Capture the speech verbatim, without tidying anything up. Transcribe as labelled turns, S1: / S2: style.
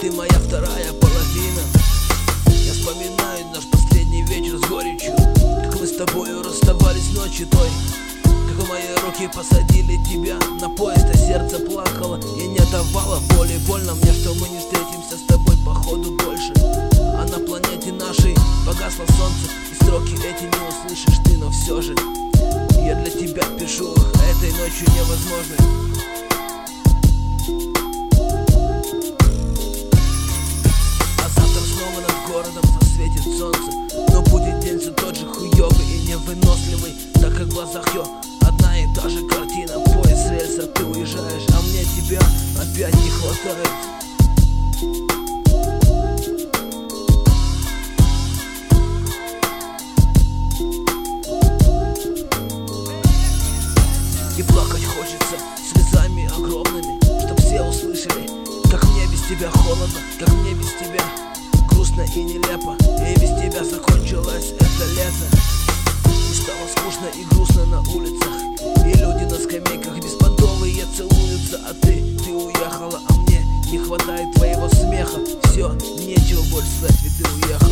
S1: ты моя вторая половина. Я вспоминаю наш последний вечер с горечью, как мы с тобою расставались ночью той, как в мои руки посадили тебя на поезд, а сердце плакало и не давало воли. Больно мне, что мы не встретимся с тобой походу больше, а на планете нашей погасло солнце, и строки эти не услышишь ты, но все же я для тебя пишу этой ночью невозможной. А завтра снова над городом засветит солнце, но будет день все тот же хуёвый и невыносливый, так как в глазах ее одна и та же картина. Поезд с рельса, ты уезжаешь, а мне тебя опять не хватает. И плакать хочется слезами огромными, чтоб все услышали, как мне без тебя холодно, как мне без тебя грустно и нелепо. И без тебя закончилось это лето, и стало скучно и грустно на улицах, и люди на скамейках беспонтовые целуются. А ты, ты уехала, а мне не хватает твоего смеха. Все, нечего больше сказать, ведь ты уехала.